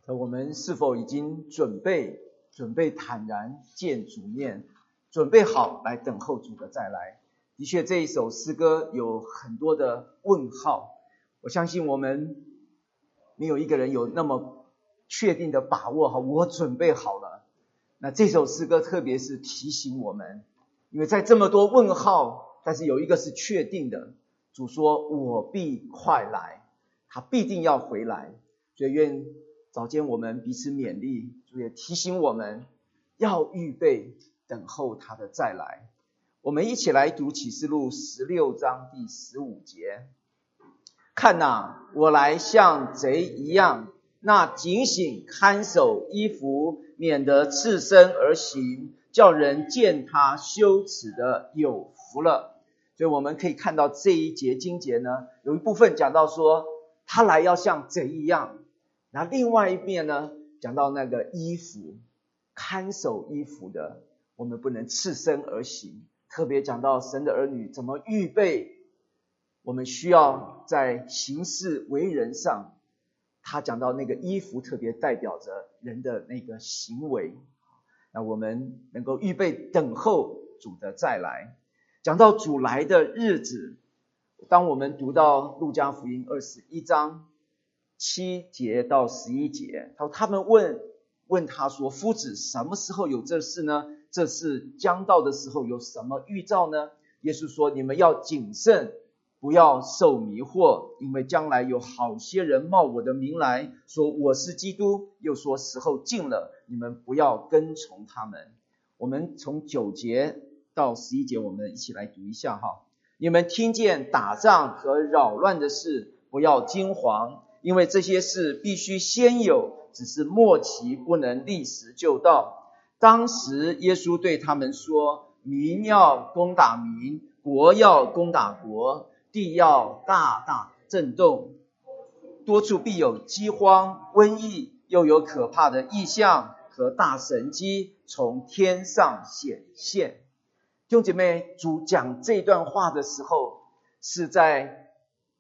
我们是否已经准备坦然见主面，准备好来等候主的再来？的确，这一首诗歌有很多的问号，我相信我们没有一个人有那么确定的把握，我准备好了。那这首诗歌特别是提醒我们，因为在这么多问号，但是有一个是确定的，主说我必快来，他必定要回来。所以愿早间我们彼此勉励，主也提醒我们要预备等候他的再来。我们一起来读启示录16章第15节。看哪，我来像贼一样，那警醒看守衣服，免得赤身而行，叫人见他羞耻的有福了。所以我们可以看到这一节经节呢，有一部分讲到说他来要像贼一样，那另外一面呢，讲到那个衣服，看守衣服的，我们不能赤身而行，特别讲到神的儿女怎么预备，我们需要在行事为人上，他讲到那个衣服特别代表着人的那个行为，那我们能够预备等候主的再来。讲到主来的日子，当我们读到路加福音21章7节到11节，他们问他说，夫子什么时候有这事呢？这事将到的时候有什么预兆呢？耶稣说，你们要谨慎，不要受迷惑，因为将来有好些人冒我的名来，说我是基督，又说时候近了，你们不要跟从他们。我们从9节到11节，我们一起来读一下哈。你们听见打仗和扰乱的事，不要惊惶，因为这些事必须先有，只是末期不能立时就到。当时耶稣对他们说，民要攻打民，国要攻打国，地要大大震动，多处必有饥荒、瘟疫，又有可怕的异象和大神迹从天上显现。弟兄姐妹，主讲这段话的时候是在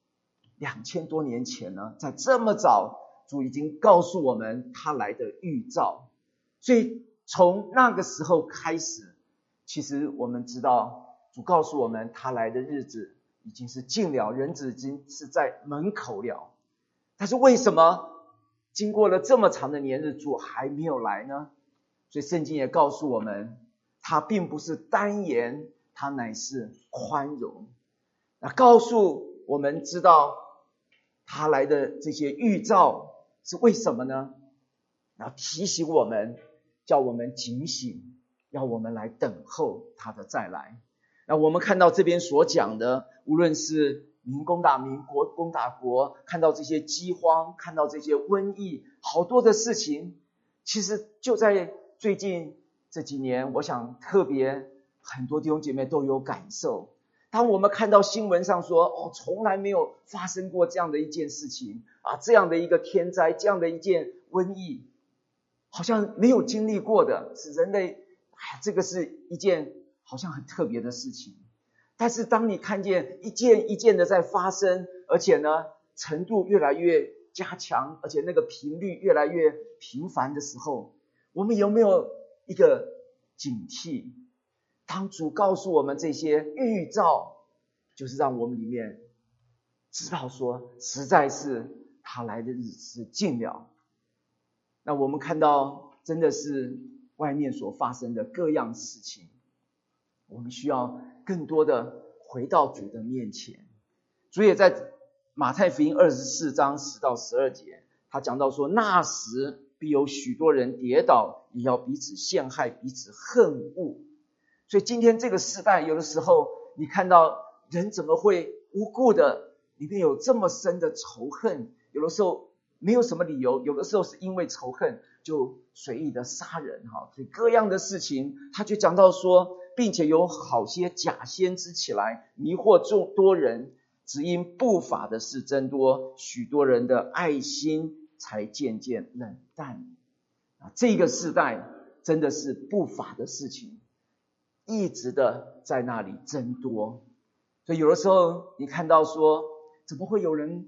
2000多年前呢，在这么早，主已经告诉我们他来的预兆。所以从那个时候开始，其实我们知道主告诉我们他来的日子已经是近了，人子已经是在门口了。但是为什么经过了这么长的年日，主还没有来呢？所以圣经也告诉我们，他并不是单言，他乃是宽容。那告诉我们知道他来的这些预兆是为什么呢？然后提醒我们，叫我们警醒，要我们来等候他的再来。那我们看到这边所讲的，无论是民攻打民，国攻打国，看到这些饥荒，看到这些瘟疫，好多的事情，其实就在最近这几年，我想特别很多弟兄姐妹都有感受。当我们看到新闻上说，从来没有发生过这样的一件事情啊，这样的一个天灾，这样的一件瘟疫，好像没有经历过的，是人类，这个是一件好像很特别的事情。但是当你看见一件一件的在发生，而且呢程度越来越加强，而且那个频率越来越频繁的时候，我们有没有一个警惕？当主告诉我们这些预兆，就是让我们里面知道说，实在是他来的日子是近了。那我们看到真的是外面所发生的各样事情，我们需要更多的回到主的面前。主也在马太福音24章10到12节，他讲到说，那时必有许多人跌倒，也要彼此陷害，彼此恨恶。所以今天这个时代，有的时候你看到人怎么会无故的里面有这么深的仇恨，有的时候没有什么理由，有的时候是因为仇恨就随意的杀人，所以各样的事情，他就讲到说，并且有好些假先知起来迷惑众多人，只因不法的事增多，许多人的爱心才渐渐冷淡。这个世代真的是不法的事情一直的在那里增多。所以有的时候你看到说，怎么会有人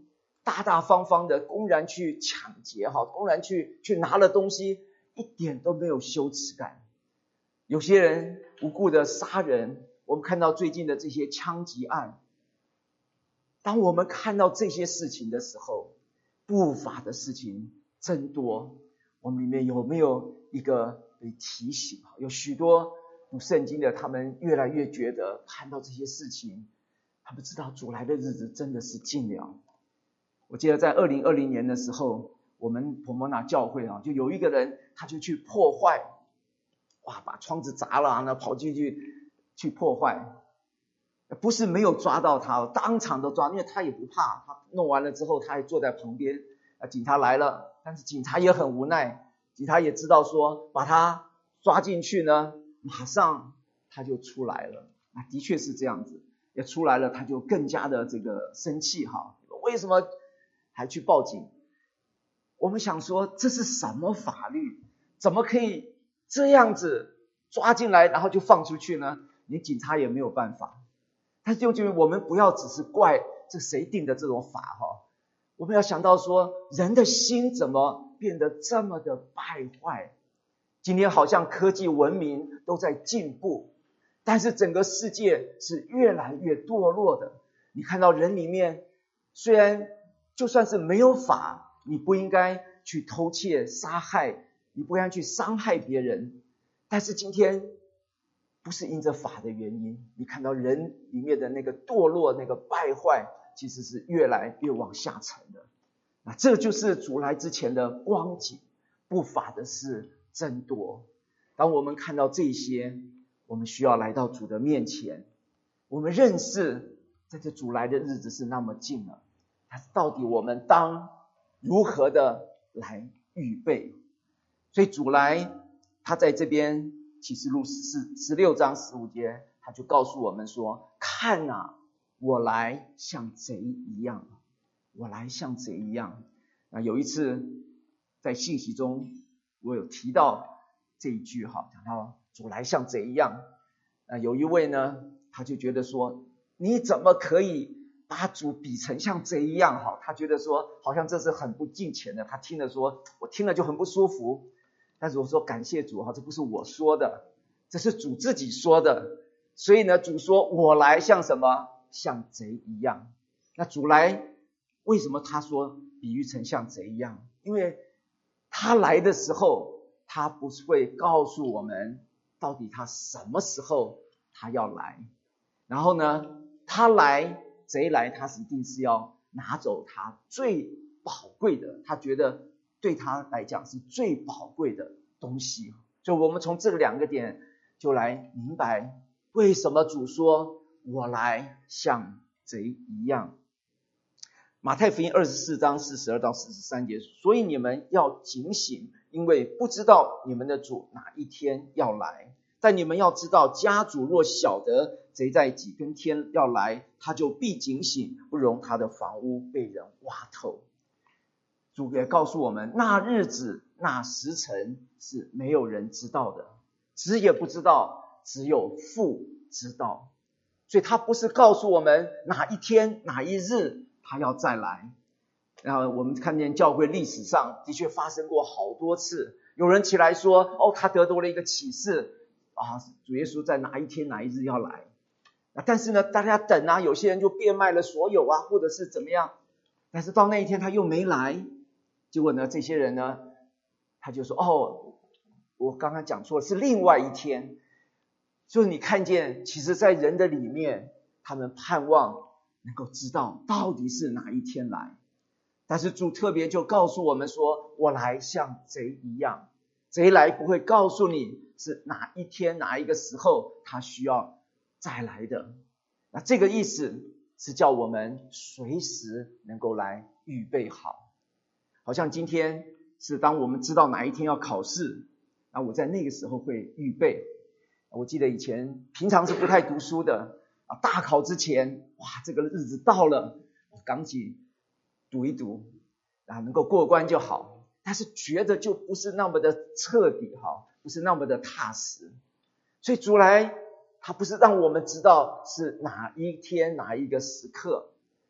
大大方方的公然去抢劫公然去拿了东西，一点都没有羞耻感。有些人无故的杀人，我们看到最近的这些枪击案，当我们看到这些事情的时候，不法的事情真多，我们里面有没有一个被提醒？有许多读圣经的，他们越来越觉得看到这些事情，他们知道主来的日子真的是近了。我记得在2020年的时候，我们婆摩纳教会就有一个人，他就去破坏，把窗子砸了，那跑进去破坏，不是没有抓到他，当场都抓，因为他也不怕，他弄完了之后，他还坐在旁边，警察来了，但是警察也很无奈，警察也知道说把他抓进去呢，马上他就出来了，的确是这样子，也出来了，他就更加的这个生气为什么还去报警？我们想说这是什么法律？怎么可以这样子抓进来然后就放出去呢？连警察也没有办法。但是就我们不要只是怪这谁定的这种法我们要想到说人的心怎么变得这么的败坏。今天好像科技文明都在进步，但是整个世界是越来越堕落的。你看到人里面，虽然就算是没有法，你不应该去偷窃杀害，你不应该去伤害别人，但是今天不是因着法的原因，你看到人里面的那个堕落，那个败坏，其实是越来越往下沉的。那这就是主来之前的光景，不法的事真多。当我们看到这些，我们需要来到主的面前，我们认识在这主来的日子是那么近了，但是到底我们当如何的来预备？所以主来他在这边启示录16章15节，他就告诉我们说，看我来像贼一样，我来像贼一样。有一次在信息中我有提到这一句讲到主来像贼一样。有一位呢，他就觉得说，你怎么可以把主比成像贼一样他觉得说好像这是很不敬虔的，他听了说，我听了就很不舒服。但是我说感谢主这不是我说的，这是主自己说的。所以呢，主说我来像什么？像贼一样。那主来为什么他说比喻成像贼一样？因为他来的时候，他不是会告诉我们到底他什么时候他要来。然后呢，他来，贼来，他一定是要拿走他最宝贵的，他觉得对他来讲是最宝贵的东西。所以我们从这两个点就来明白为什么主说我来像贼一样。马太福音24章42到43节，所以你们要警醒，因为不知道你们的主哪一天要来。但你们要知道，家主若晓得贼在几更天要来，他就必警醒，不容他的房屋被人挖透。主也告诉我们，那日子那时辰是没有人知道的，子也不知道，只有父知道。所以他不是告诉我们哪一天哪一日他要再来。然后我们看见教会历史上的确发生过好多次，有人起来说他得到了一个启示主耶稣在哪一天哪一日要来。但是呢，大家等有些人就变卖了所有或者是怎么样，但是到那一天他又没来。结果呢，这些人呢，他就说我刚刚讲错了，是另外一天。所以你看见其实在人的里面，他们盼望能够知道到底是哪一天来。但是主特别就告诉我们说，我来像贼一样。贼来不会告诉你是哪一天哪一个时候他需要再来的。那这个意思是叫我们随时能够来预备好。好像今天是当我们知道哪一天要考试，那我在那个时候会预备。我记得以前平常是不太读书的大考之前，这个日子到了，我赶紧读一读能够过关就好。但是觉得就不是那么的彻底不是那么的踏实。所以主来他不是让我们知道是哪一天哪一个时刻，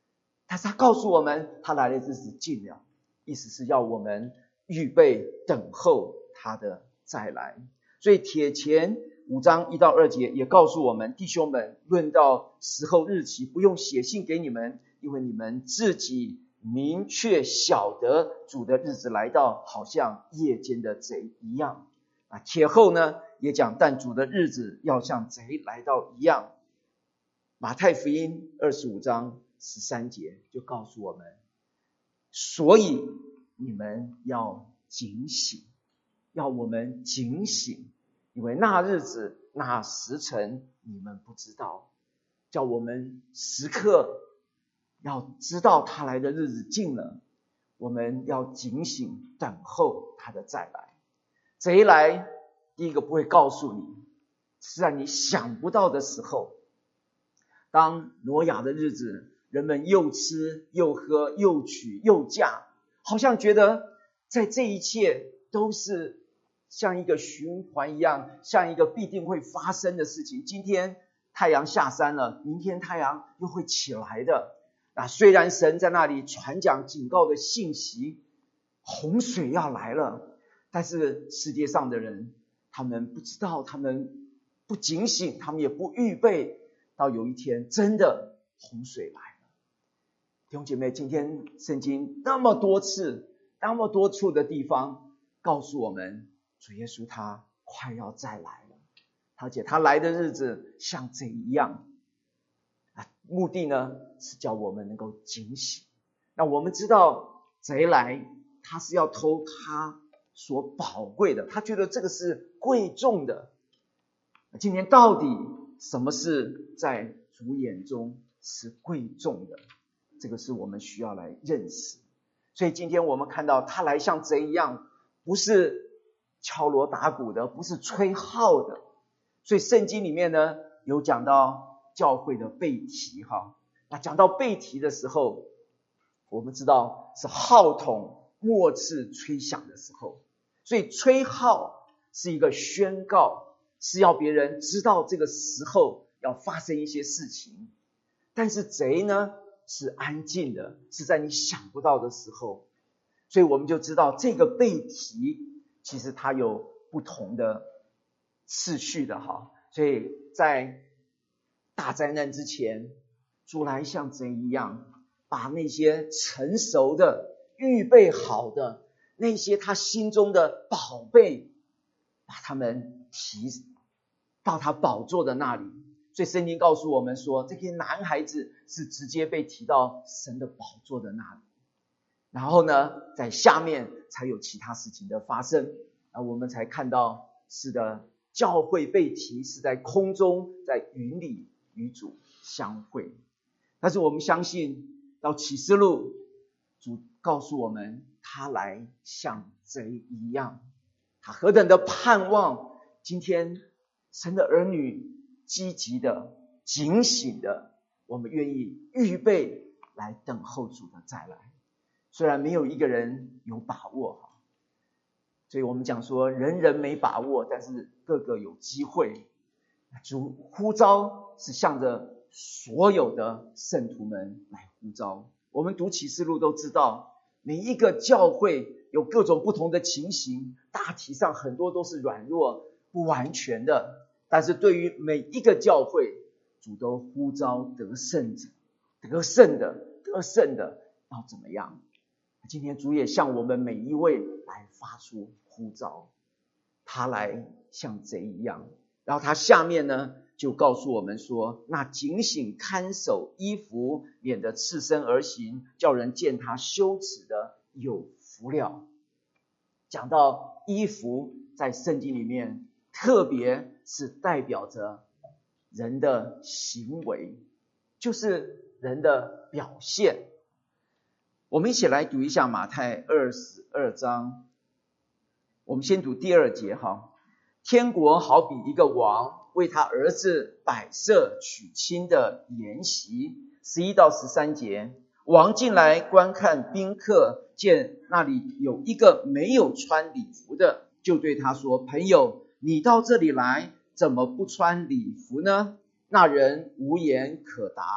但是他告诉我们，他来的日子近了，意思是要我们预备等候他的再来。所以帖前5章1到2节也告诉我们，弟兄们，论到时候日期，不用写信给你们，因为你们自己明确晓得主的日子来到，好像夜间的贼一样。帖后呢也讲，但主的日子要像贼来到一样。马太福音25章13节就告诉我们，所以你们要警醒，要我们警醒，因为那日子那时辰你们不知道，叫我们时刻要知道他来的日子近了，我们要警醒等候他的再来。贼来，第一个不会告诉你，是在你想不到的时候。当挪亚的日子，人们又吃又喝又娶又嫁，好像觉得在这一切都是像一个循环一样，像一个必定会发生的事情。今天太阳下山了，明天太阳又会起来的。虽然神在那里传讲警告的信息，洪水要来了，但是世界上的人，他们不知道，他们不警醒，他们也不预备，到有一天真的洪水来了。弟兄姐妹，今天圣经那么多次那么多处的地方告诉我们，主耶稣他快要再来了，而且他来的日子像贼一样。目的呢是叫我们能够警醒。那我们知道贼来，他是要偷他所宝贵的，他觉得这个是贵重的。今天到底什么是在主眼中是贵重的？这个是我们需要来认识。所以今天我们看到他来像贼一样，不是敲锣打鼓的，不是吹号的。所以圣经里面呢有讲到教会的被提哈。那讲到被提的时候，我们知道是号筒末次吹响的时候。所以吹号是一个宣告，是要别人知道这个时候要发生一些事情。但是贼呢是安静的，是在你想不到的时候。所以我们就知道这个被提其实它有不同的次序的哈。所以在大灾难之前，主来像贼一样，把那些成熟的预备好的那些他心中的宝贝，把他们提到他宝座的那里。所以圣经告诉我们说，这些男孩子是直接被提到神的宝座的那里，然后呢在下面才有其他事情的发生。我们才看到，是的，教会被提是在空中，在云里与主相会。但是我们相信到启示录，主告诉我们他来像贼一样。他何等的盼望今天神的儿女积极的警醒的，我们愿意预备来等候主的再来。虽然没有一个人有把握，所以我们讲说人人没把握，但是个个有机会。主呼召是向着所有的圣徒们来呼召。我们读启示录都知道，每一个教会有各种不同的情形，大体上很多都是软弱不完全的，但是对于每一个教会，主都呼召得胜者，得胜的要怎么样？今天主也向我们每一位来发出呼召，他来像贼一样。然后他下面呢就告诉我们说，那警醒看守衣服，免得赤身而行，叫人见他羞耻的有福了。讲到衣服，在圣经里面特别是代表着人的行为，就是人的表现。我们一起来读一下马太22章，我们先读第2节哈。天国好比一个王为他儿子摆设娶亲的筵席。11到13节，王进来观看宾客，见那里有一个没有穿礼服的，就对他说，朋友，你到这里来，怎么不穿礼服呢？那人无言可答。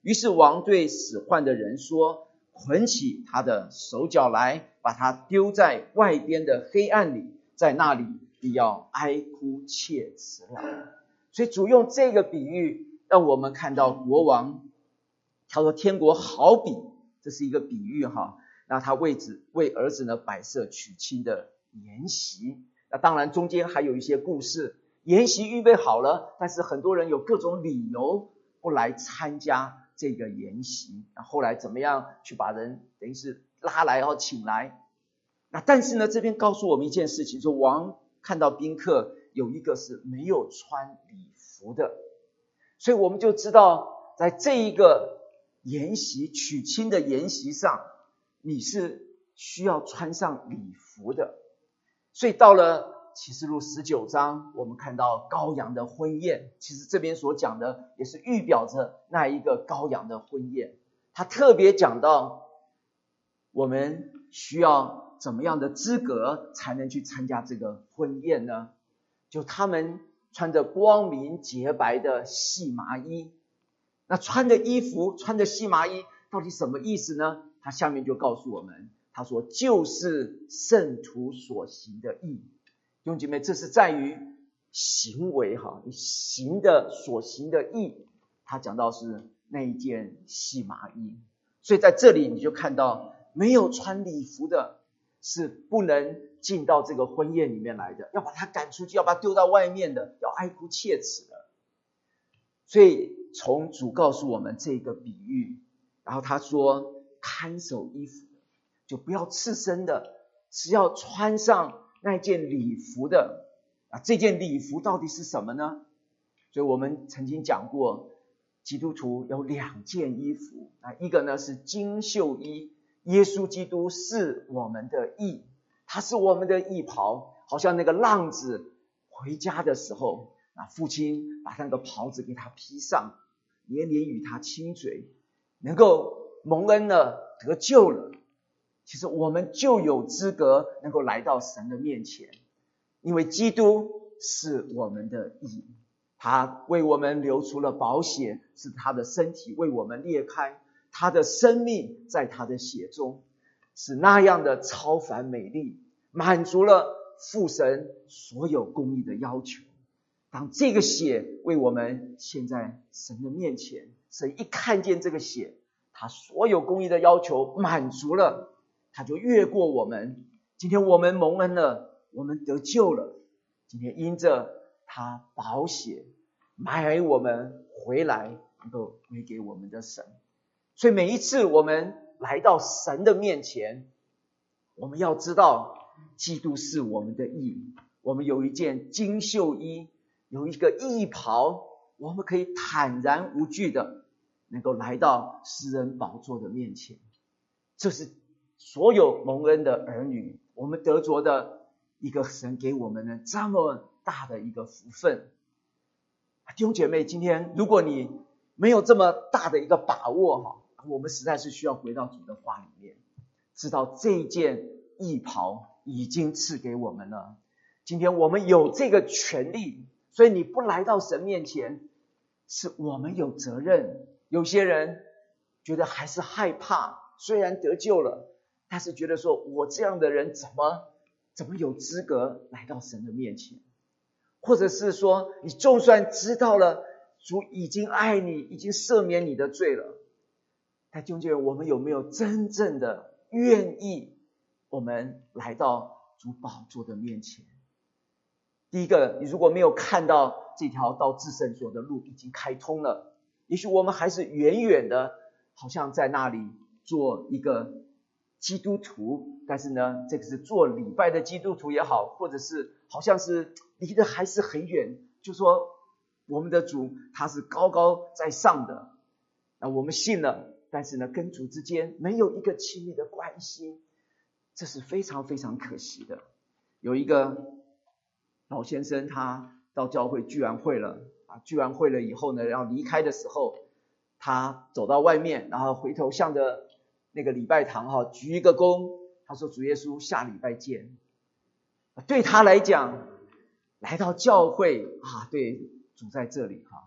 于是王对使唤的人说，捆起他的手脚来，把他丢在外边的黑暗里，在那里必要哀哭切齿了。所以主用这个比喻让我们看到国王，他说天国好比，这是一个比喻哈。那他为儿子呢摆设娶亲的筵席，那当然中间还有一些故事，筵席预备好了，但是很多人有各种理由不来参加这个筵席，那后来怎么样去把人等于是拉来然后请来。那但是呢这边告诉我们一件事情，说王看到宾客有一个是没有穿礼服的，所以我们就知道在这一个筵席娶亲的筵席上，你是需要穿上礼服的。所以到了启示录19章，我们看到羔羊的婚宴，其实这边所讲的也是预表着那一个羔羊的婚宴。他特别讲到我们需要怎么样的资格才能去参加这个婚宴呢？就他们穿着光明洁白的细麻衣。那穿的衣服，穿的细麻衣到底什么意思呢？他下面就告诉我们，他说就是圣徒所行的义。弟兄姐妹，这是在于行为哈，你所行的义，他讲到是那一件细麻衣。所以在这里你就看到没有穿礼服的是不能进到这个婚宴里面来的，要把他赶出去，要把他丢到外面的，要哀哭切齿的。所以从主告诉我们这个比喻，然后他说看守衣服就不要赤身的，是要穿上那件礼服的。这件礼服到底是什么呢？所以我们曾经讲过，基督徒有2件衣服，一个呢是金绣衣，耶稣基督是我们的义，他是我们的义袍，好像那个浪子回家的时候，父亲把那个袍子给他披上，连连与他亲嘴，能够蒙恩了，得救了。其实我们就有资格能够来到神的面前，因为基督是我们的义，他为我们流出了宝血，是他的身体为我们裂开，他的生命在他的血中是那样的超凡美丽，满足了父神所有公义的要求。当这个血为我们献在神的面前，神一看见这个血，他所有公义的要求满足了，他就越过我们。今天我们蒙恩了，我们得救了，今天因着他宝血买我们回来，能够归给我们的神。所以每一次我们来到神的面前，我们要知道基督是我们的义，我们有一件金绣衣，有一个义袍，我们可以坦然无惧的能够来到施恩宝座的面前。这是所有蒙恩的儿女我们得着的一个神给我们的这么大的一个福分。弟兄姐妹，今天如果你没有这么大的一个把握，我们实在是需要回到主的话里面，知道这一件义袍已经赐给我们了。今天我们有这个权利，所以你不来到神面前，是我们有责任。有些人觉得还是害怕，虽然得救了，但是觉得说我这样的人怎么有资格来到神的面前？或者是说你就算知道了主已经爱你，已经赦免你的罪了，但弟兄姐妹，我们有没有真正的愿意我们来到主宝座的面前？第一个，你如果没有看到这条到至圣所的路已经开通了，也许我们还是远远的好像在那里做一个基督徒，但是呢这个是做礼拜的基督徒也好，或者是好像是离得还是很远，就说我们的主他是高高在上的，那我们信了，但是呢跟主之间没有一个亲密的关系，这是非常非常可惜的。有一个老先生，他到教会聚完会了，聚完会了以后呢，要离开的时候，他走到外面，然后回头向着那个礼拜堂鞠一个躬，他说主耶稣下礼拜见。对他来讲，来到教会对，主在这里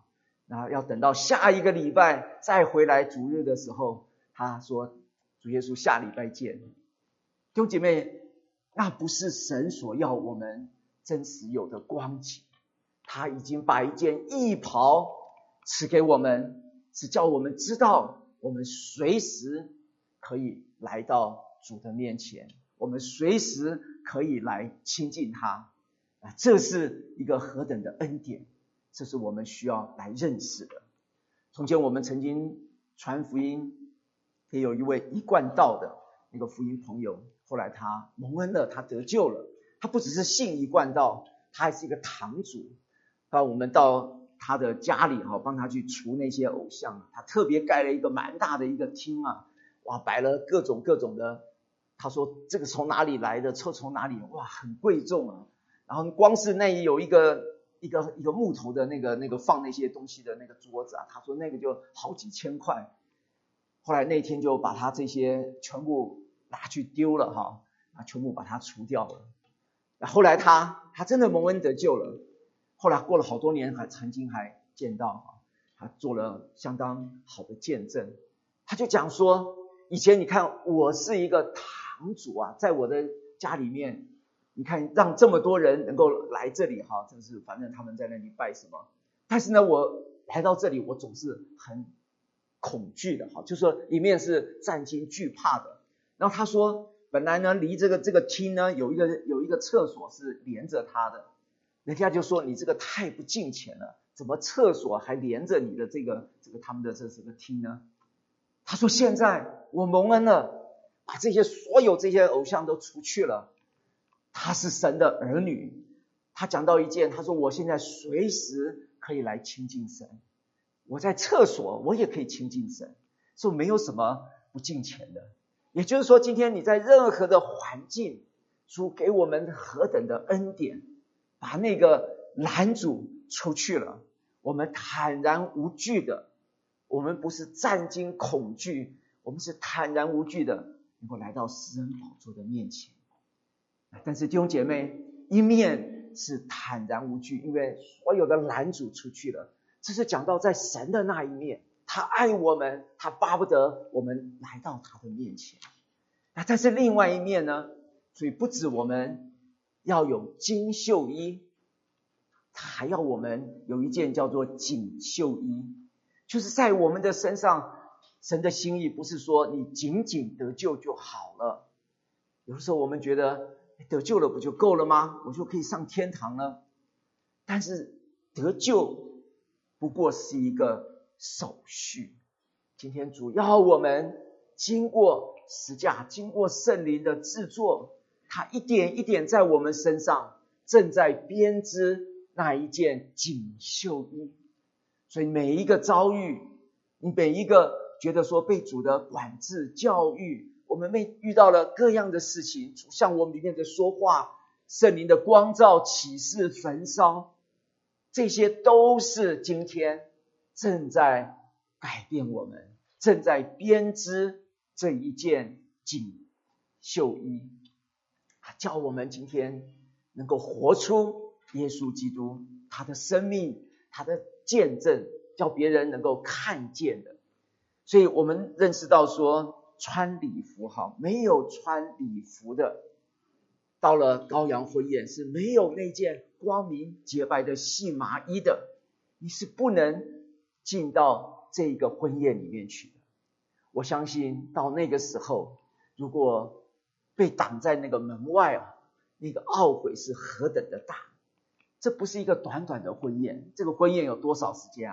那要等到下一个礼拜再回来主日的时候，他说主耶稣下礼拜见。弟兄姐妹，那不是神所要我们真实有的光景，他已经把一件义袍赐给我们，是叫我们知道我们随时可以来到主的面前，我们随时可以来亲近他。这是一个何等的恩典，这是我们需要来认识的。从前我们曾经传福音，也有一位一贯道的那个福音朋友，后来他蒙恩了，他得救了。他不只是信一贯道，他还是一个堂主。我们到他的家里帮他去除那些偶像，他特别盖了一个蛮大的一个厅啊，哇，摆了各种的，他说这个从哪里来的，从哪里，哇，很贵重啊。然后光是那里有一个木头的那个放那些东西的那个桌子啊，他说那个就好几千块。后来那天就把他这些全部拿去丢了全部把它除掉了。后来他真的蒙恩得救了，后来过了好多年曾经还见到他做了相当好的见证。他就讲说，以前你看我是一个堂主啊，在我的家里面，你看让这么多人能够来这里真是反正他们在那里拜什么，但是呢我来到这里我总是很恐惧的就是说里面是战惊惧怕的。然后他说本来呢离这个厅呢有一个厕所是连着他的，人家就说你这个太不敬虔了，怎么厕所还连着你的这个他们的这个厅呢？他说现在我蒙恩了，把所有这些偶像都除去了，他是神的儿女。他讲到一件，他说我现在随时可以来亲近神，我在厕所我也可以亲近神，所以没有什么不敬虔的。也就是说今天你在任何的环境，主给我们何等的恩典，把那个拦阻出去了，我们坦然无惧的，我们不是战惊恐惧，我们是坦然无惧的能够来到施恩宝座的面前。但是弟兄姐妹，一面是坦然无惧，因为所有的拦阻出去了，这是讲到在神的那一面，他爱我们，他巴不得我们来到他的面前。但是另外一面呢，所以不止我们要有金绣衣，他还要我们有一件叫做锦绣衣，就是在我们的身上，神的心意不是说你仅仅得救就好了。有的时候我们觉得得救了不就够了吗？我就可以上天堂了。但是得救不过是一个手续，今天主要我们经过十架，经过圣灵的制作，他一点一点在我们身上正在编织那一件锦绣衣。所以每一个遭遇，你每一个觉得说被主的管制教育，我们遇到了各样的事情，主向我们里面的说话，圣灵的光照启示焚烧，这些都是今天正在改变我们，正在编织这一件锦绣衣，叫我们今天能够活出耶稣基督他的生命，他的见证，叫别人能够看见的。所以我们认识到说，穿礼服没有穿礼服的，到了羔羊婚宴是没有那件光明洁白的细麻衣的，你是不能进到这个婚宴里面去的。我相信到那个时候，如果被挡在那个门外那个懊悔是何等的大。这不是一个短短的婚宴，这个婚宴有多少时间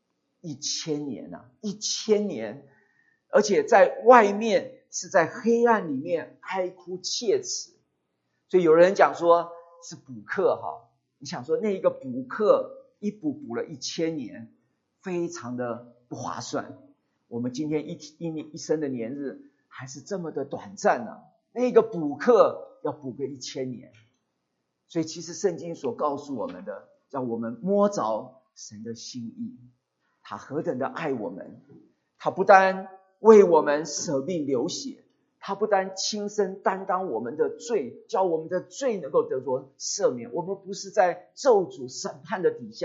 ？1000年1000年，而且在外面是在黑暗里面哀哭切齿。所以有人讲说是补课你想说那一个补课一补了1000年，非常的不划算。我们今天一生的年日还是这么的短暂那个补课要补个1000年。所以其实圣经所告诉我们的，让我们摸着神的心意，他何等的爱我们，他不单为我们舍命流血，他不单亲身担当我们的罪，叫我们的罪能够得着赦免。我们不是在咒诅审判的底下，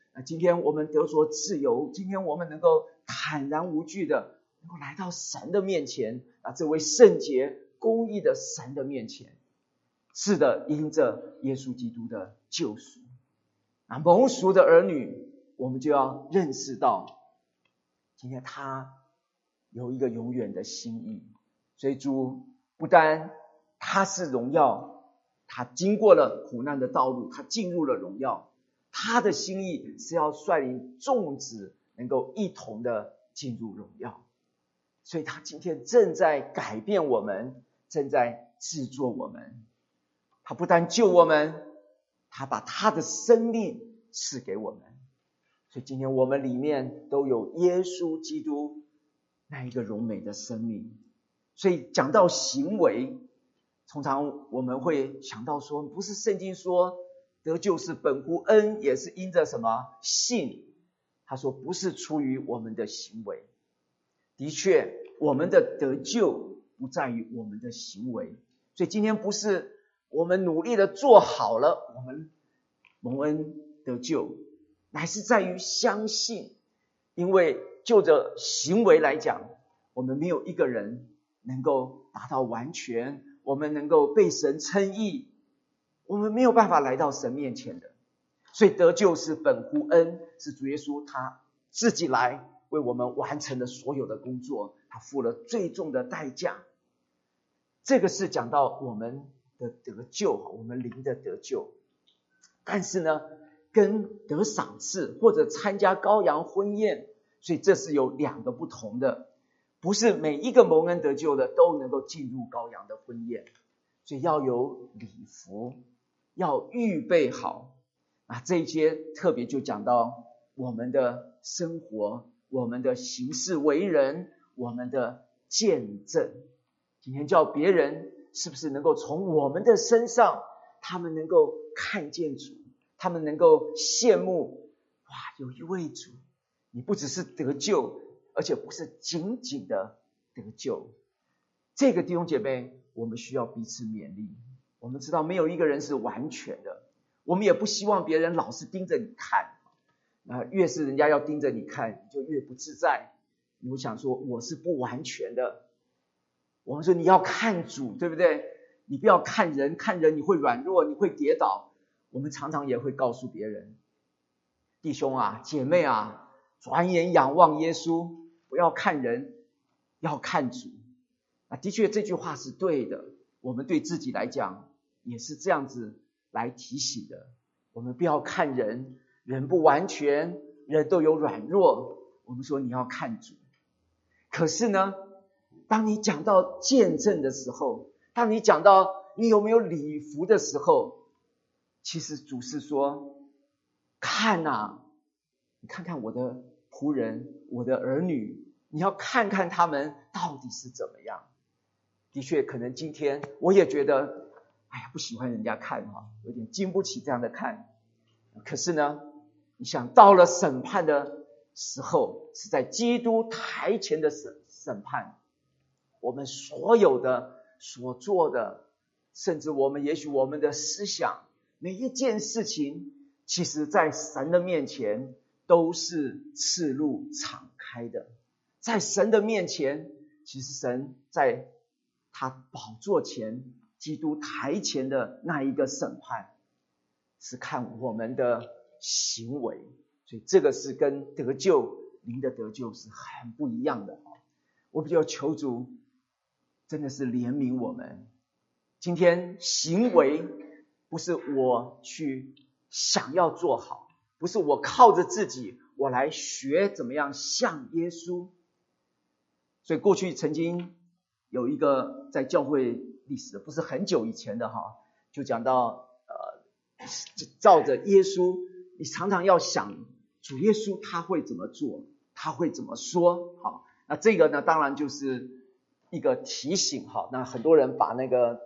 今天我们得着自由，今天我们能够坦然无惧的能够来到神的面前，这位圣洁公义的神的面前。是的，因着耶稣基督的救赎，蒙赎的儿女，我们就要认识到，今天他有一个永远的心意。所以主不单他是荣耀，他经过了苦难的道路，他进入了荣耀，他的心意是要率领众子能够一同的进入荣耀。所以他今天正在改变我们，正在制作我们。他不但救我们，他把他的生命赐给我们。所以今天我们里面都有耶稣基督那一个荣美的生命。所以讲到行为，通常我们会想到说，不是圣经说得救是本乎恩，也是因着什么信。他说不是出于我们的行为。的确，我们的得救不在于我们的行为。所以今天不是我们努力的做好了，我们蒙恩得救，乃是在于相信。因为就着行为来讲，我们没有一个人能够达到完全，我们能够被神称义，我们没有办法来到神面前的。所以得救是本乎恩，是主耶稣他自己来为我们完成了所有的工作，他付了最重的代价。这个是讲到我们的得救，我们灵的得救。但是呢，跟得赏赐或者参加羔羊婚宴，所以这是有两个不同的。不是每一个蒙恩得救的都能够进入羔羊的婚宴，所以要有礼服，要预备好。这一些特别就讲到我们的生活，我们的行事为人，我们的见证。今天叫别人是不是能够从我们的身上，他们能够看见主，他们能够羡慕，哇，有一位主，你不只是得救，而且不是仅仅的得救。这个弟兄姐妹，我们需要彼此勉励。我们知道没有一个人是完全的，我们也不希望别人老是盯着你看，越是人家要盯着你看，你就越不自在。你会想说我是不完全的。我们说你要看主，对不对？你不要看人，看人你会软弱，你会跌倒。我们常常也会告诉别人，弟兄啊，姐妹啊，转眼仰望耶稣，不要看人，要看主。的确这句话是对的，我们对自己来讲也是这样子来提醒的。我们不要看人，人不完全，人都有软弱，我们说你要看主。可是呢，当你讲到见证的时候，当你讲到你有没有礼服的时候，其实主是说，看啊，你看看我的仆人，我的儿女，你要看看他们到底是怎么样。的确可能今天我也觉得不喜欢人家看，有点经不起这样的看。可是呢，你想到了审判的时候，是在基督台前的审判，我们所有的所做的，甚至也许我们的思想，每一件事情，其实在神的面前都是赤露敞开的。在神的面前，其实神在他宝座前，基督台前的那一个审判，是看我们的行为。所以这个是跟得救，灵的得救是很不一样的。我比较求主真的是怜悯我们。今天行为不是我去想要做好，不是我靠着自己我来学怎么样像耶稣。所以过去曾经有一个在教会历史，不是很久以前的就讲到照着耶稣，你常常要想主耶稣他会怎么做，他会怎么说。那这个呢，当然就是一个提醒。那很多人把那个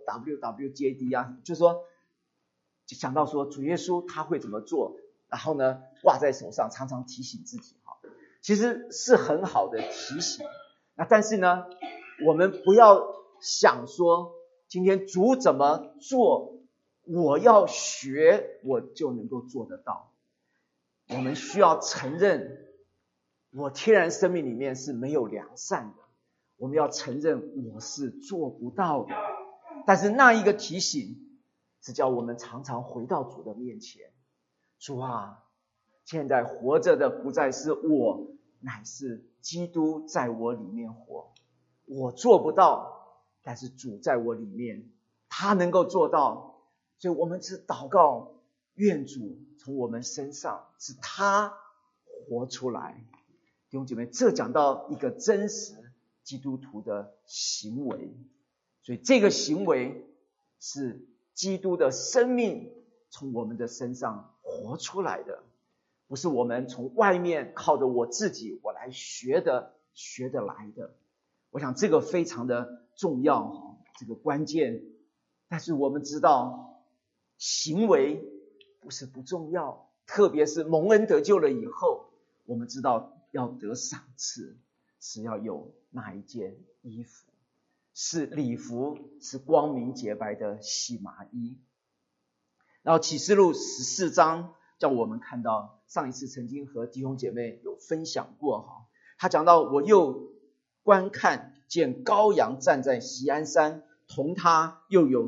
WWJD 就是说想到说主耶稣他会怎么做，然后呢挂在手上，常常提醒自己。其实是很好的提醒。但是呢，我们不要想说今天主怎么做，我要学我就能够做得到。 我们需要承认我天然生命里面是没有良善的，我们要承认我是做不到的。但是那一个提醒是叫我们常常回到主的面前，主啊，现在活着的不再是我，乃是基督在我里面活。我做不到，但是主在我里面，他能够做到。所以我们只祷告，愿主从我们身上是他活出来。弟兄姐妹，这讲到一个真实基督徒的行为，所以这个行为是基督的生命从我们的身上活出来的，不是我们从外面靠着我自己我来学得来的。我想这个非常的重要，这个关键。但是我们知道行为不是不重要，特别是蒙恩得救了以后，我们知道要得赏赐是要有那一件衣服，是礼服，是光明洁白的细麻衣。然后启示录14章叫我们看到，上一次曾经和弟兄姐妹有分享过，他讲到我又观看见羔羊站在锡安山，同他又有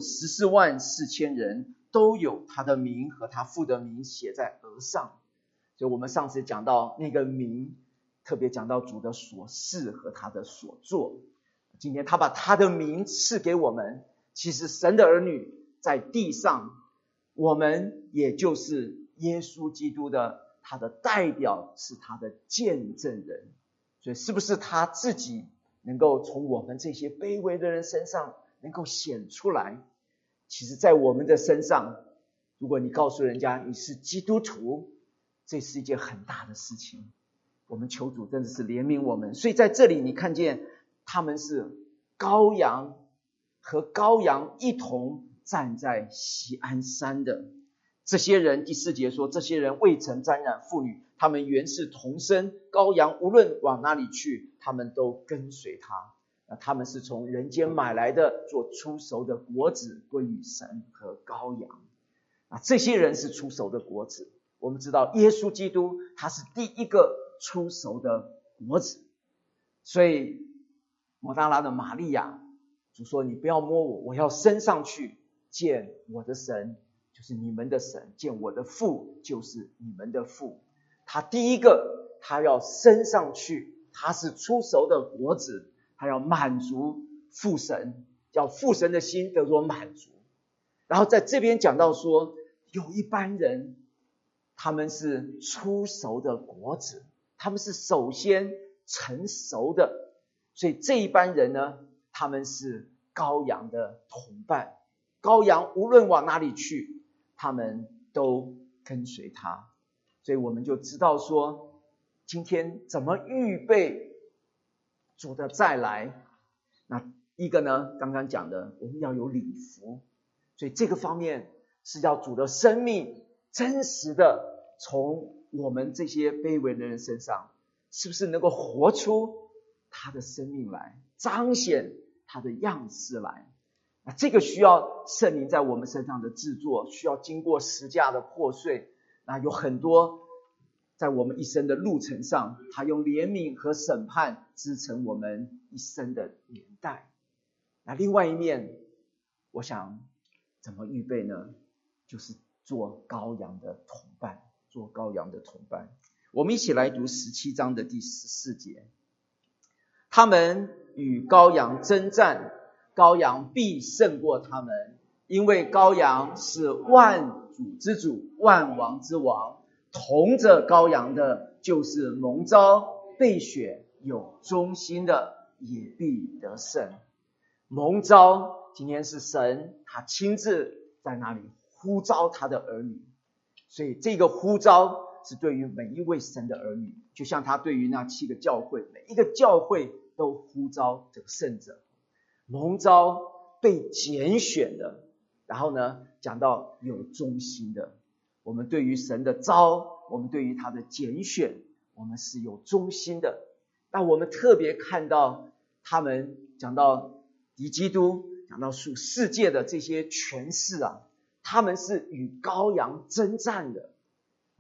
144000人，都有他的名和他父的名写在额上。所以我们上次讲到那个名，特别讲到主的所事和他的所作。今天他把他的名赐给我们，其实神的儿女在地上，我们也就是耶稣基督的他的代表，是他的见证人。所以是不是他自己能够从我们这些卑微的人身上能够显出来？其实在我们的身上，如果你告诉人家你是基督徒，这是一件很大的事情。我们求主真的是怜悯我们。所以在这里你看见他们是羔羊，和羔羊一同站在锡安山的这些人。第4节说，这些人未曾沾染妇女，他们原是同生，羔羊无论往哪里去，他们都跟随他。他们是从人间买来的，做出熟的果子归于神和羔羊。这些人是出熟的果子。我们知道耶稣基督他是第一个出熟的果子，所以抹大拉的玛利亚，主说你不要摸我，我要升上去见我的神，就是你们的神，见我的父，就是你们的父。他第一个他要升上去，他是出熟的果子，他要满足父神，叫父神的心得着满足。然后在这边讲到说，有一班人他们是出熟的果子，他们是首先成熟的。所以这一班人呢，他们是羔羊的同伴，羔羊无论往哪里去，他们都跟随他。所以我们就知道说，今天怎么预备主的再来。那一个呢，刚刚讲的我们要有礼服，所以这个方面是要主的生命真实的从我们这些卑微的人身上，是不是能够活出他的生命来，彰显他的样式来。那这个需要圣灵在我们身上的制作，需要经过十架的破碎。那有很多在我们一生的路程上，他用怜悯和审判支撑我们一生的年代。那另外一面，我想怎么预备呢？就是做羔羊的同伴，做羔羊的同伴。我们一起来读17章的第14节。他们与羔羊征战，羔羊必胜过他们，因为羔羊是万主之主，万王之王。同着羔羊的，就是蒙召被选有忠心的，也必得胜。蒙召，今天是神他亲自在那里呼召他的儿女，所以这个呼召是对于每一位神的儿女，就像他对于那7个教会，每一个教会都呼召得胜者。蒙召被拣选的，然后呢讲到有忠心的。我们对于神的召，我们对于他的拣选，我们是有忠心的。那我们特别看到他们讲到敌基督，讲到属世界的这些权势他们是与羔羊征战的。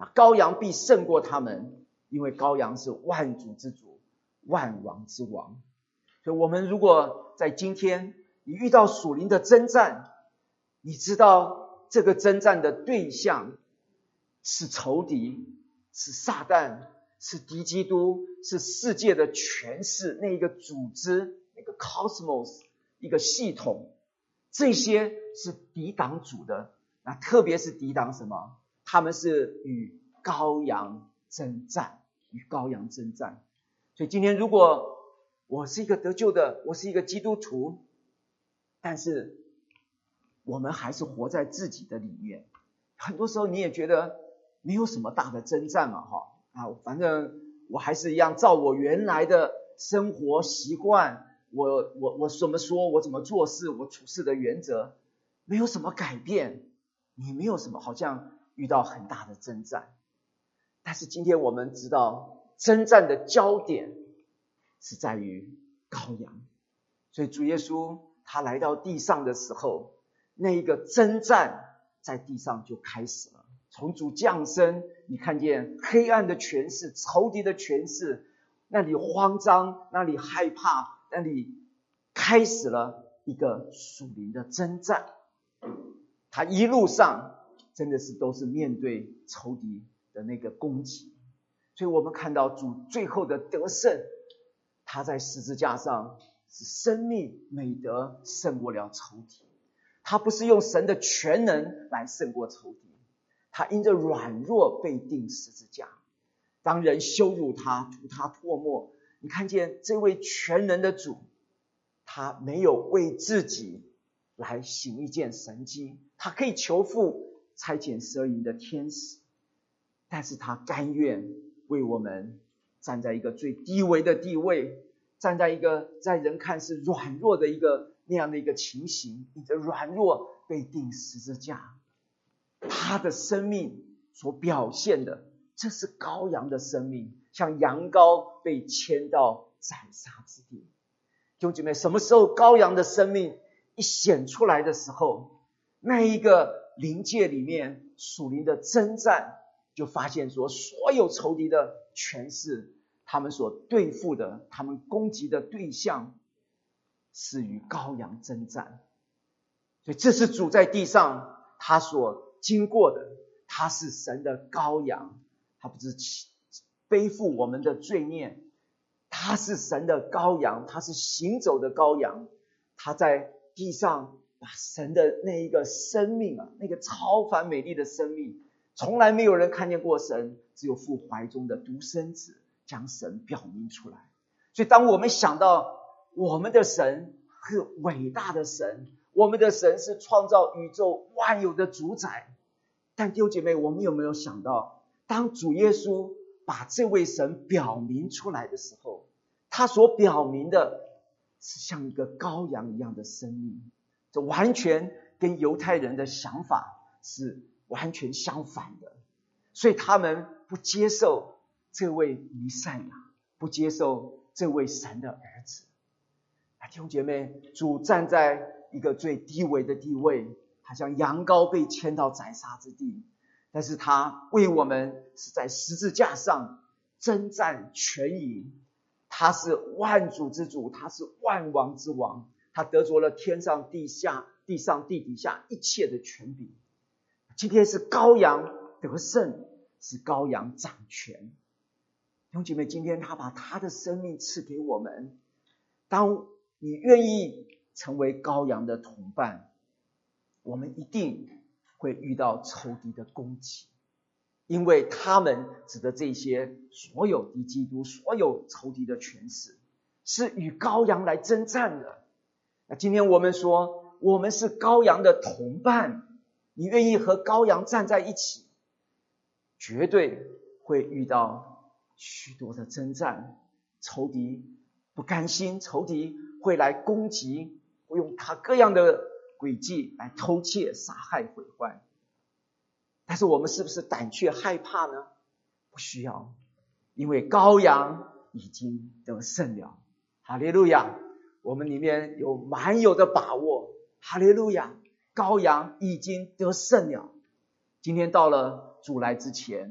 羔羊必胜过他们，因为羔羊是万主之主，万王之王。所以我们如果在今天你遇到属灵的征战，你知道这个征战的对象是仇敌，是撒旦，是敌基督，是世界的权势，那一个组织，那个 cosmos， 一个系统，这些是抵挡主的。那特别是抵挡什么？他们是与羔羊征战，与羔羊征战。所以今天如果我是一个得救的，我是一个基督徒，但是我们还是活在自己的里面，很多时候你也觉得没有什么大的征战嘛，反正我还是一样照我原来的生活习惯，我怎么说，我怎么做事，我处事的原则没有什么改变，你没有什么好像遇到很大的征战。但是今天我们知道征战的焦点是在于羔羊，所以主耶稣他来到地上的时候，那一个征战在地上就开始了。从主降生，你看见黑暗的权势，仇敌的权势，那里慌张，那里害怕，那里开始了一个属灵的征战。他一路上真的是都是面对仇敌的那个攻击，所以我们看到主最后的得胜，他在十字架上是生命美德胜过了仇敌。他不是用神的全能来胜过仇敌，他因着软弱被钉十字架。当人羞辱他，吐他唾沫，你看见这位全能的主，他没有为自己来行一件神迹，他可以求父差遣12营的天使，但是他甘愿为我们站在一个最低微的地位，站在一个在人看是软弱的一个那样的一个情形，因着软弱被钉十字架。他的生命所表现的，这是羔羊的生命，像羊羔被牵到宰杀之地。弟兄姐妹，什么时候羔羊的生命一显出来的时候，那一个灵界里面属灵的征战，就发现说所有仇敌的权势，他们所对付的，他们攻击的对象是与羔羊征战。所以这是主在地上他所经过的，他是神的羔羊，他不是背负我们的罪孽，他是神的羔羊，他是行走的羔羊，他在地上把神的那一个生命那个超凡美丽的生命，从来没有人看见过神，只有父怀中的独生子将神表明出来。所以当我们想到我们的神是伟大的神，我们的神是创造宇宙万有的主宰，但弟兄姐妹，我们有没有想到，当主耶稣把这位神表明出来的时候，他所表明的是像一个羔羊一样的生命，这完全跟犹太人的想法是完全相反的。所以他们不接受这位弥赛亚，不接受这位神的儿子。弟兄姐妹，主站在一个最低微的地位，好像羊羔被牵到宰杀之地，但是他为我们是在十字架上征战全赢，他是万主之主，他是万王之王，他得着了天上地下地上地底下一切的权柄。今天是羔羊得胜，是羔羊掌权。弟兄姐妹，今天他把他的生命赐给我们，当你愿意成为羔羊的同伴，我们一定会遇到仇敌的攻击，因为他们指的这些所有敌基督，所有仇敌的权势，是与羔羊来征战的。那今天我们说我们是羔羊的同伴，你愿意和羔羊站在一起，绝对会遇到许多的征战，仇敌不甘心，仇敌会来攻击，会用他各样的诡计来偷窃、杀害、毁坏。但是我们是不是胆怯害怕呢？不需要，因为羔羊已经得胜了。哈利路亚！我们里面有满有的把握。哈利路亚！羔羊已经得胜了。今天到了主来之前，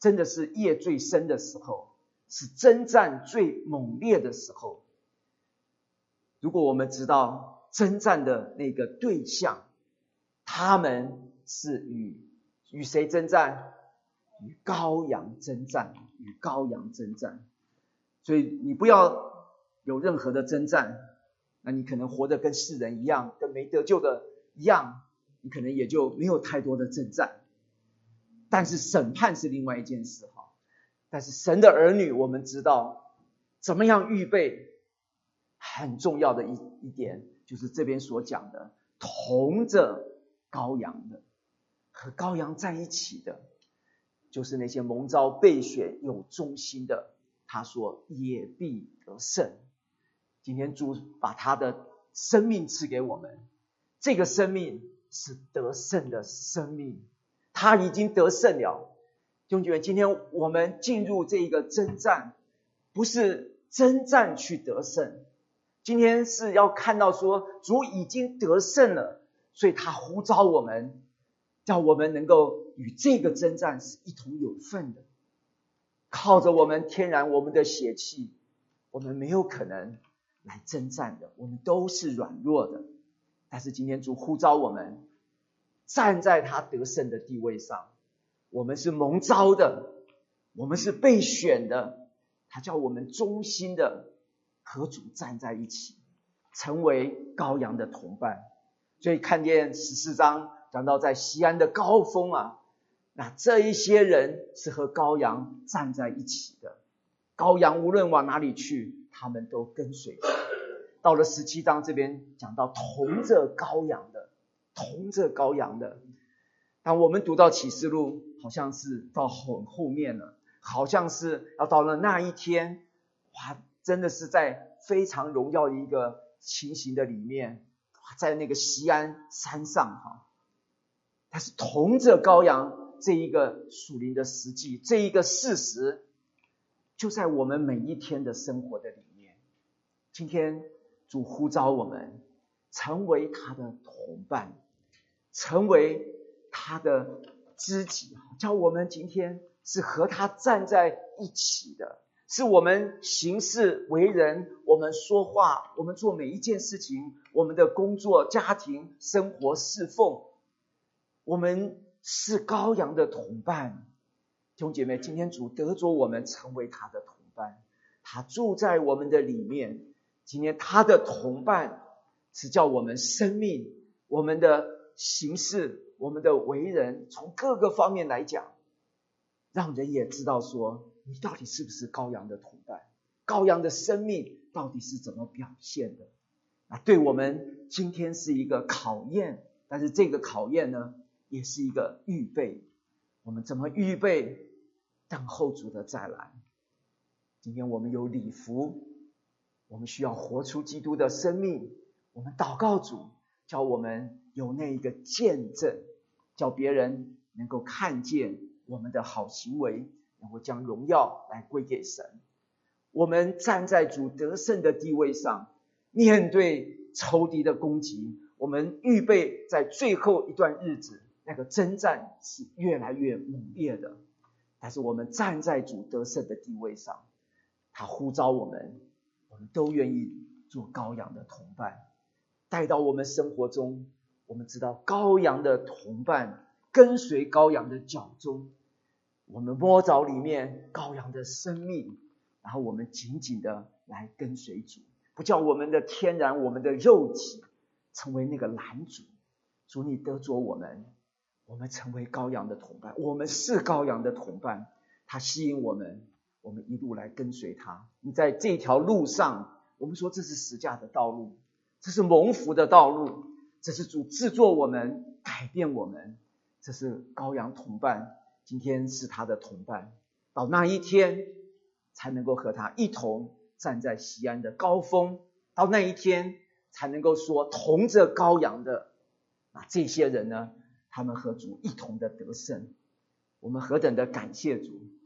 真的是夜最深的时候，是征战最猛烈的时候。如果我们知道征战的那个对象，他们是与谁征战？与羔羊征战，与羔羊征战。所以你不要有任何的征战，那你可能活得跟世人一样，跟没得救的一样，你可能也就没有太多的征战。但是审判是另外一件事哈。但是神的儿女，我们知道怎么样预备，很重要的一点就是这边所讲的，同着羔羊的，和羔羊在一起的，就是那些蒙召备选有忠心的，他说也必得胜。今天主把他的生命赐给我们，这个生命是得胜的生命，他已经得胜了。弟兄姐妹，今天我们进入这个征战，不是征战去得胜，今天是要看到说主已经得胜了，所以他呼召我们，叫我们能够与这个征战是一同有份的。靠着我们天然我们的血气，我们没有可能来征战的，我们都是软弱的。但是今天主呼召我们站在他得胜的地位上，我们是蒙召的，我们是被选的，他叫我们忠心的和主站在一起，成为羔羊的同伴。所以看见14章讲到在西安的高峰啊，那这一些人是和羔羊站在一起的，羔羊无论往哪里去，他们都跟随他。到了17章这边讲到同着羔羊的，同着羔羊的。当我们读到启示录，好像是到很后面了，好像是要到了那一天，哇，真的是在非常荣耀的一个情形的里面，在那个锡安山上哈。但是同着羔羊这一个属灵的实际，这一个事实，就在我们每一天的生活的里面。今天主呼召我们成为他的同伴，成为他的知己，叫我们今天是和他站在一起的，是我们行事为人，我们说话，我们做每一件事情，我们的工作、家庭、生活、侍奉，我们是羔羊的同伴。弟兄姐妹，今天主得着我们成为他的同伴，他住在我们的里面。今天他的同伴是叫我们生命、我们的行事、我们的为人，从各个方面来讲，让人也知道说你到底是不是羔羊的同伴，羔羊的生命到底是怎么表现的。对我们今天是一个考验，但是这个考验呢，也是一个预备。我们怎么预备等候主的再来？今天我们有礼服，我们需要活出基督的生命，我们祷告主，叫我们有那一个见证，叫别人能够看见我们的好行为，能够将荣耀来归给神。我们站在主得胜的地位上，面对仇敌的攻击，我们预备在最后一段日子，那个征战是越来越猛烈的。但是我们站在主得胜的地位上，他呼召我们，我们都愿意做羔羊的同伴，带到我们生活中。我们知道羔羊的同伴跟随羔羊的脚踪，我们摸着里面羔羊的生命，然后我们紧紧的来跟随主，不叫我们的天然我们的肉体成为那个拦阻。主你得着我们，我们成为羔羊的同伴，我们是羔羊的同伴，他吸引我们，我们一路来跟随他。你在这条路上，我们说这是十架的道路，这是蒙福的道路，这是主制作我们，改变我们，这是羔羊同伴。今天是他的同伴，到那一天才能够和他一同站在锡安的高峰，到那一天才能够说同着羔羊的这些人呢，他们和主一同的得胜。我们何等的感谢主，